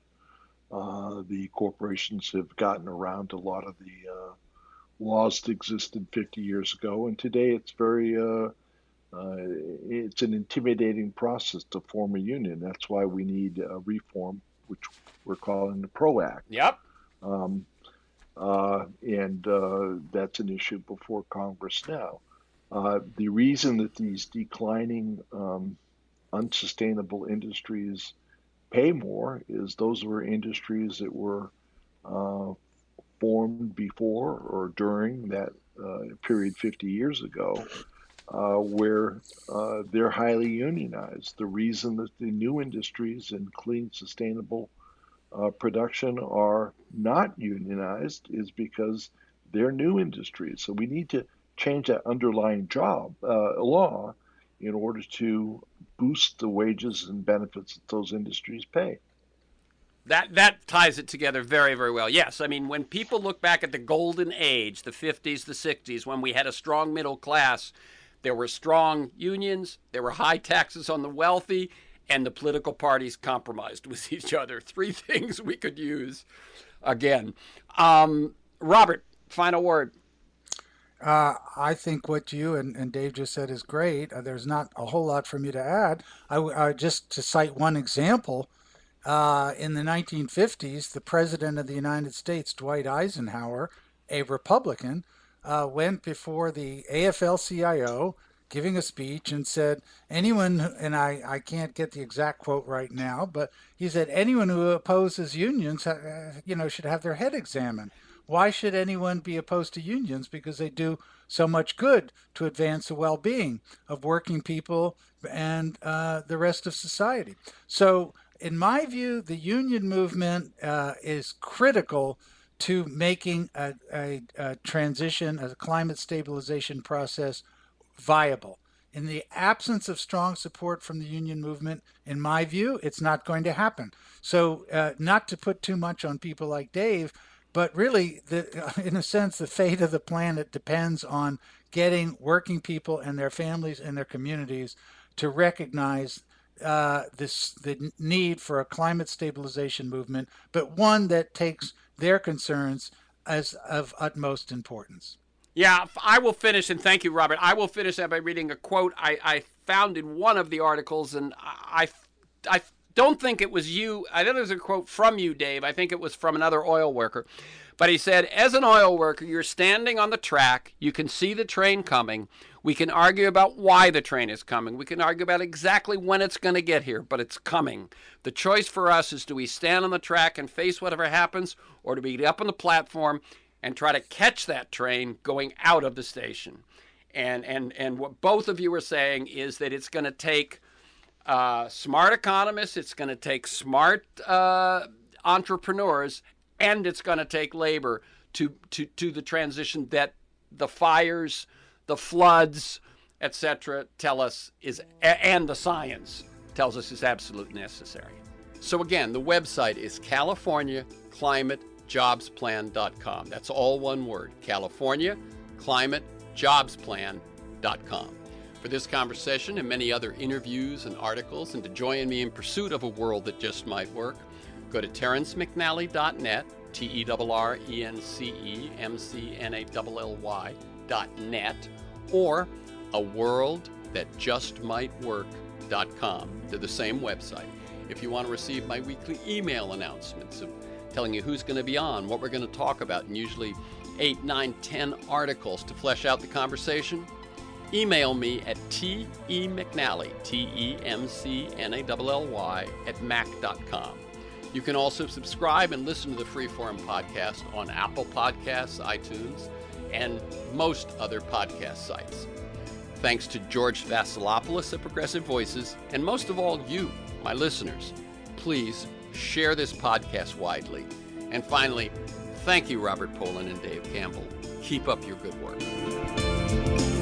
C: Uh, the corporations have gotten around a lot of the uh, laws that existed fifty years ago, and today it's very uh, uh, it's an intimidating process to form a union. That's why we need a reform, which we're calling the PRO Act.
A: Yep.
C: Um, uh, and uh, that's an issue before Congress now. Uh, the reason that these declining, um, unsustainable industries pay more is those were industries that were uh, formed before or during that uh, period fifty years ago, uh, where uh, they're highly unionized. The reason that the new industries and clean, sustainable uh, production are not unionized is because they're new industries. So we need to change that underlying job uh, law in order to boost the wages and benefits that those industries pay.
A: That that ties it together very, very well. Yes, I mean, when people look back at the golden age, the fifties, the sixties, when we had a strong middle class, there were strong unions, there were high taxes on the wealthy, and the political parties compromised with each other. Three things we could use again. Um, Robert, final word.
B: Uh, I think what you and, and Dave just said is great. Uh, there's not a whole lot for me to add. I, uh, just to cite one example, uh, in the nineteen fifties, the President of the United States, Dwight Eisenhower, a Republican, uh, went before the A F L C I O giving a speech and said, anyone, and I, I can't get the exact quote right now, but he said, anyone who opposes unions, uh, you know, should have their head examined. Why should anyone be opposed to unions? Because they do so much good to advance the well-being of working people and uh, the rest of society. So in my view, the union movement uh, is critical to making a, a, a transition, a climate stabilization process viable. In the absence of strong support from the union movement, in my view, it's not going to happen. So, uh, not to put too much on people like Dave, but really, the, in a sense, the fate of the planet depends on getting working people and their families and their communities to recognize uh, this the need for a climate stabilization movement, but one that takes their concerns as of utmost importance.
A: Yeah, I will finish, and thank you, Robert. I will finish that by reading a quote I, I found in one of the articles, and I, I don't think it was you. I don't think it was a quote from you, Dave. I think it was from another oil worker. But he said, as an oil worker, you're standing on the track. You can see the train coming. We can argue about why the train is coming. We can argue about exactly when it's going to get here, but it's coming. The choice for us is, do we stand on the track and face whatever happens, or do we get up on the platform and try to catch that train going out of the station? And and and what both of you are saying is that it's going to take uh, smart economists, it's going to take smart uh, entrepreneurs, and it's going to take labor to, to, to the transition that the fires, the floods, et cetera tell us is, and the science tells us is absolutely necessary. So again, the website is California Climate Jobs Plan dot com. That's all one word, California Climate Jobs Plan dot com. For this conversation and many other interviews and articles, and to join me in pursuit of a world that just might work, go to terrence mcnally dot net, T E R R E N C E M C N A L L Y dot net, or a world that just might work dot com. They're the same website. If you want to receive my weekly email announcements of telling you who's going to be on, what we're going to talk about, and usually eight, nine, ten articles to flesh out the conversation, email me at temcnally, T E M C N A L L Y, at mac dot com. You can also subscribe and listen to the Freeform podcast on Apple Podcasts, iTunes, and most other podcast sites. Thanks to George Vasilopoulos at Progressive Voices, and most of all you, my listeners. Please share this podcast widely. And finally, thank you, Robert Poland and Dave Campbell. Keep up your good work.